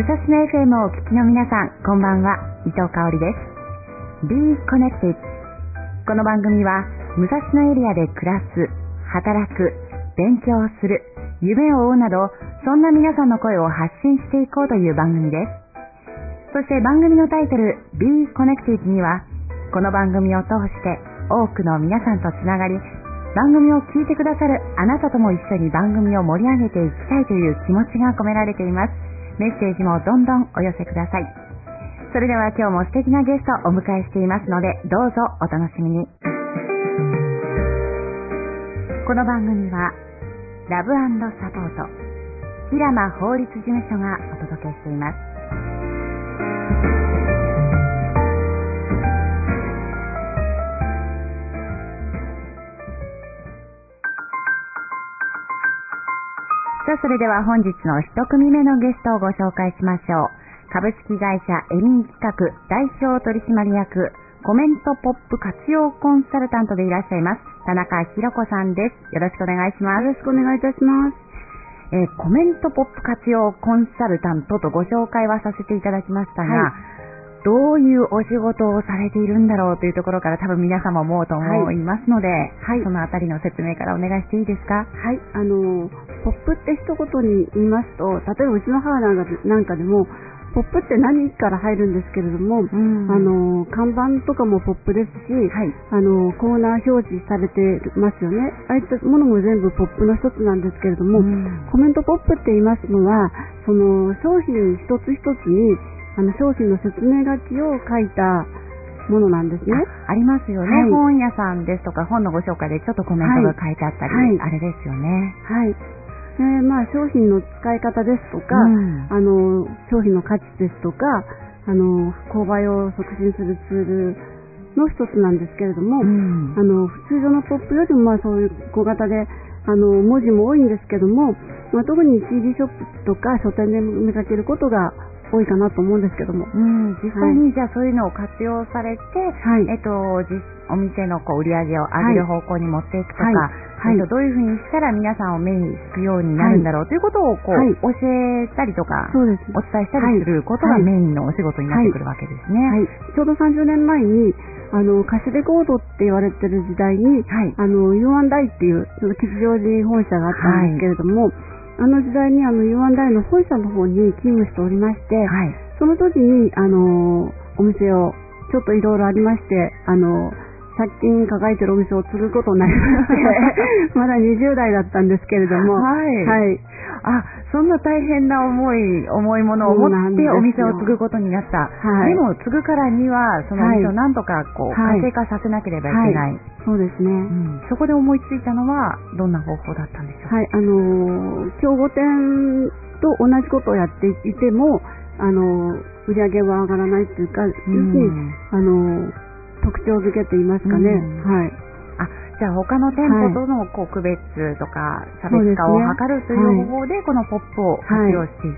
武蔵野 FM をお聞きの皆さん、こんばんは。伊藤香織です。 Be Connected。 この番組は武蔵野エリアで暮らす、働く、勉強する、夢を追うなど、そんな皆さんの声を発信していこうという番組です。そして番組のタイトル Be Connected には、この番組を通して多くの皆さんとつながり、番組を聞いてくださるあなたとも一緒に番組を盛り上げていきたいという気持ちが込められています。メッセージもどんどんお寄せください。それでは今日も素敵なゲストをお迎えしていますので、どうぞお楽しみに。この番組はラブ&サポート平間法律事務所がお届けしています。さあ、それでは本日の一組目のゲストをご紹介しましょう。株式会社エミン企画代表取締役、コメントポップ活用コンサルタントでいらっしゃいます田中弘子さんです。よろしくお願いします。 よろしくお願いいたします。 コメントポップ活用コンサルタントとご紹介はさせていただきましたが、どういうお仕事をされているんだろうというところから多分皆様思うと思いますので、そのあたりの説明からお願いしていいですか？ はい、ポップって一言に言いますと、例えばうちの母なんかでもポップって何から入るんですけれども、看板とかもポップですし、コーナー表示されてますよね。ああいったものも全部ポップの一つなんですけれども、コメントポップって言いますのは、その商品一つ一つに商品の説明書きを書いたものなんですね。 ありますよね、本屋さんですとか本のご紹介でちょっとコメントが書いてあったり、あれですよね。 商品の使い方ですとか、商品の価値ですとか、購買を促進するツールの一つなんですけれども、通常のポップよりもそういう小型で文字も多いんですけども、特に CD ショップとか書店で見かけることが多いかなと思うんですけども、 実際にじゃあそういうのを活用されて、お店の売り上げを上げる方向に持っていくとか、どういうふうにしたら皆さんを目につくようになるんだろうということを教えたりとか、お伝えしたりすることがメインのお仕事になってくるわけですね。 ちょうど30年前に歌手レコードって言われてる時代に、U&I っていう吉祥寺本社があったんですけれども、あの時代にU&I の本社の方に勤務しておりまして、その時にお店をちょっといろいろありまして、借金抱えてるお店を継ぐことになりましてまだ20代だったんですけれども、 そんな大変な重いものを持ってお店を継ぐことになった。でも継ぐからにはそのお店をなんとか活性化させなければいけない。 そうですね、 そこで思いついたのはどんな方法だったんでしょうか？ 競合店と同じことをやっていても売り上げは上がらないというか、要するに特徴づけと言いますかね。 じゃあ他の店舗との区別とか差別化を図るという方法でこのポップを活用していった。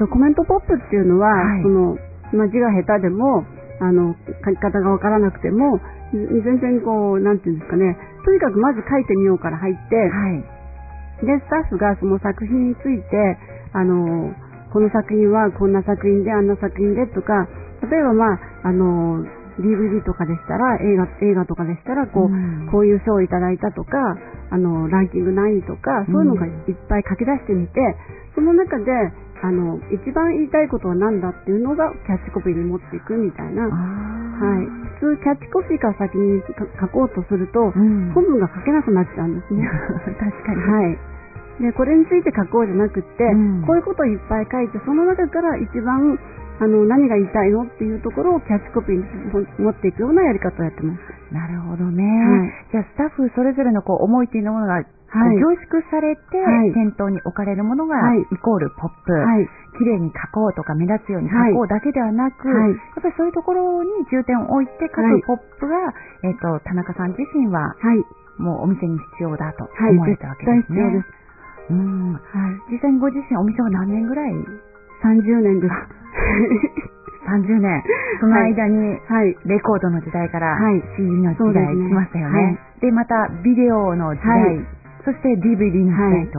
コメントポップっていうのは、字が下手でも書き方がわからなくても全然なんていうんですかね、とにかくまず書いてみようから入って、でスタッフがその作品についてこの作品はこんな作品であんな作品でとか、例えばDVD とかでしたら映画とかでしたらこういう賞をいただいたとかランキング何位とか、そういうのがいっぱい書き出してみて、その中で一番言いたいことは何だっていうのがキャッチコピーに持っていくみたいな。普通キャッチコピーから先に書こうとすると、本文が書けなくなっちゃうんですね確かに。 でこれについて書こうじゃなくって、こういうことをいっぱい書いて、その中から一番何が言いたいのっていうところをキャッチコピーに持っていくようなやり方をやってます。 なるほどね。じゃあスタッフそれぞれの思いというものが凝縮されて、店頭に置かれるものがイコールポップ、綺麗に書こうとか目立つように書こうだけではなく、やっぱりそういうところに重点を置いて書くポップが、田中さん自身は、もうお店に必要だと思われたわけですね。実際にご自身お店は何年ぐらい ？30年です。 30年。その間に、レコードの時代から CD の時代来ましたよね。で、またビデオの時代、そして DVD の時代と、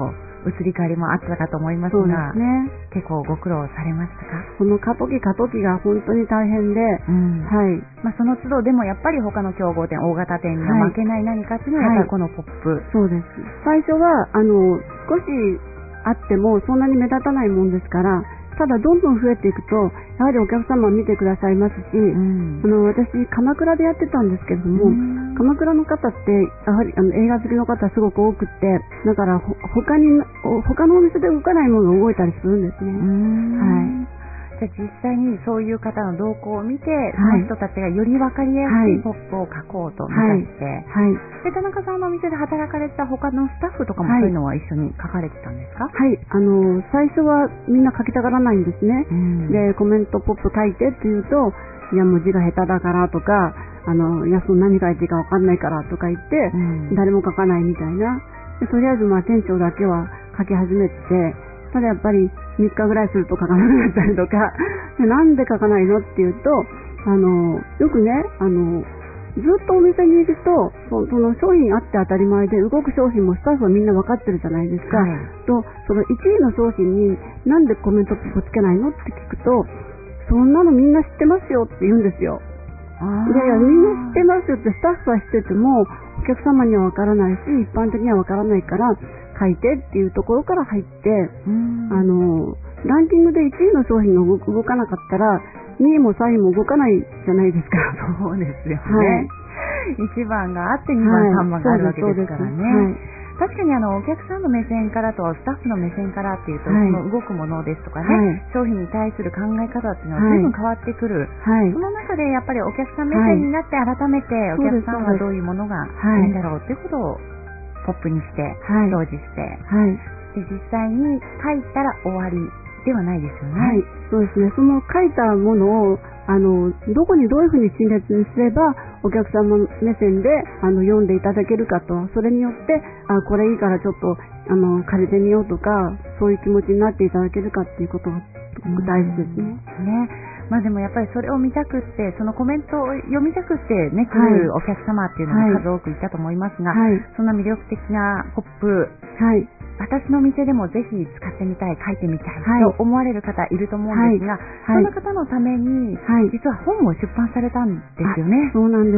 移り変わりもあったかと思いますそうでが、 すね、 結構ご苦労されましたか？ その過渡期が本当に大変で、はい。 その都度でもやっぱり他の競合店、大型店には負けない何かっていうのはやっぱりこのポップ。 そうです。最初は少しあってもそんなに目立たないもんですから、ただどんどん増えていくとやはりお客様見てくださいますし、私鎌倉でやってたんですけれども、鎌倉の方ってやはり映画好きの方すごく多くって、だから他のお店で動かないものが動いたりするんですね。はい。 じゃあ実際にそういう方の動向を見て、その人たちがより分かりやすいポップを書こうと目指して、で田中さんのお店で働かれてた他のスタッフとかもそういうのは一緒に書かれてたんですか？ はい、最初はみんな書きたがらないんですね。でコメントポップ書いてって言うと、いやもう字が下手だからとか、いやその何書いていいか分かんないからとか言って、誰も書かないみたいな。でとりあえず店長だけは書き始めて、ただやっぱり3日ぐらいすると書かなくなったりとかで、なんで書かないのっていうと、よくね、ずっとお店にいるとその商品あって当たり前で、動く商品もスタッフはみんな分かってるじゃないですか、とその1位の商品になんでコメントつけないのって聞くと、そんなのみんな知ってますよって言うんですよ。いやいやみんな知ってますよって、スタッフは知っててもお客様には分からないし一般的には分からないから書いてっていうところから入って、ランキングで1位の商品が動かなかったら2位も3位も動かないじゃないですか。 そうですよね、1番があって2番、3番があるわけですからね。確かにお客さんの目線からとスタッフの目線からっていうと、その動くものですとかね、商品に対する考え方っていうのは随分変わってくる、その中でやっぱりお客さん目線になって改めてお客さんはどういうものがいいんだろうっていうことをポップにして表示して、で実際に書いたら終わりではないですよね。 そうですね。その書いたものをどこにどういうふうに陳列にすればお客様目線で読んでいただけるかと、それによってこれいいからちょっと借りてみようとか、そういう気持ちになっていただけるかっていうことが大事ですね。 でもやっぱりそれを見たくって、そのコメントを読みたくってね、来るお客様っていうのも数多くいたと思いますが、そんな魅力的なポップ、私の店でもぜひ使ってみたい、書いてみたいと思われる方いると思うんですが、そんな方のために、実は本を出版されたんですよね。 そうなんです。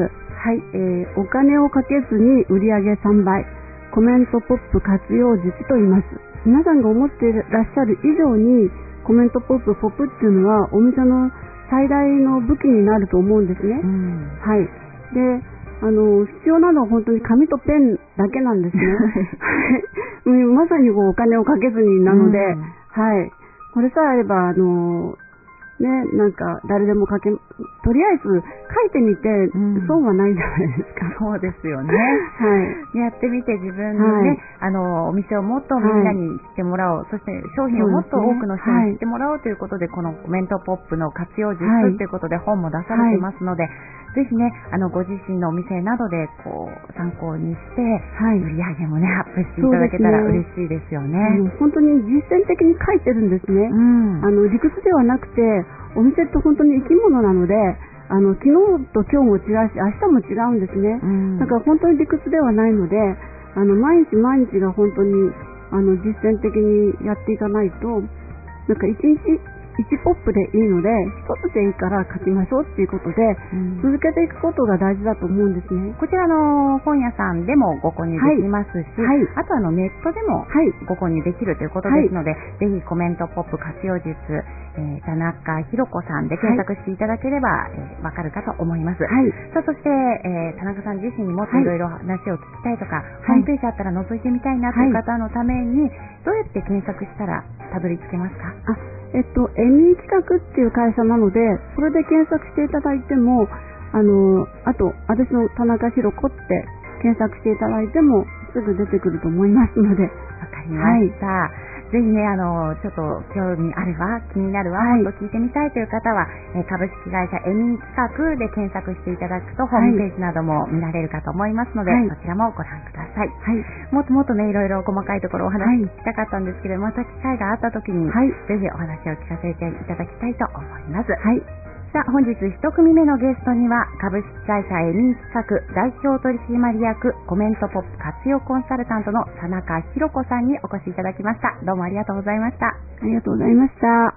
お金をかけずに売上3倍、コメントポップ活用術と言います。皆さんが思っていらっしゃる以上にコメントポップっていうのはお店の最大の武器になると思うんですね。で必要なのは本当に紙とペンだけなんですね。まさにお金をかけずになので、これさえあればなんか誰でもとりあえず書いてみて損はないじゃないですか。 そうですよね。やってみて自分のね、お店をもっとみんなに知ってもらおう、そして商品をもっと多くの人に知ってもらおうということで、このコメントポップの活用術ということで本も出されてますので、ぜひねご自身のお店などで参考にして、売り上げもねアップしていただけたら嬉しいですよね。 本当に実践的に書いてるんですね。理屈ではなくて、お店って本当に生き物なので、昨日と今日も違うし明日も違うんですね。だから本当に理屈ではないので、毎日毎日が本当に実践的にやっていかないと、なんか一日1ポップでいいので1つでいいから書きましょうっていうことで、続けていくことが大事だと思うんですね。 こちらの本屋さんでもご購入できますし、あとネットでもご購入できるということですので、ぜひコメントポップ活用術、田中弘子さんで検索していただければわかるかと思います。さあそして、田中さん自身にもっといろいろ話を聞きたいとか、ホームページあったら覗いてみたいなという方のために、どうやって検索したらたどり着けますか？ エミー企画っていう会社なので、それで検索していただいても、あと私の田中弘子って検索していただいてもすぐ出てくると思いますので。 わかりました。ぜひねちょっと興味あるわ、気になるわ、もっと聞いてみたいという方は、株式会社エミー企画で検索していただくと、ホームページなども見られるかと思いますので、そちらもご覧ください。もっともっとねいろいろ細かいところお話聞きたかったんですけど、また機会があった時に、ぜひお話を聞かせていただきたいと思います。 さあ、本日1組目のゲストには株式会社エミー企画代表取締役コメントポップ活用コンサルタントの佐中弘子さんにお越しいただきました。どうもありがとうございました。 ありがとうございました。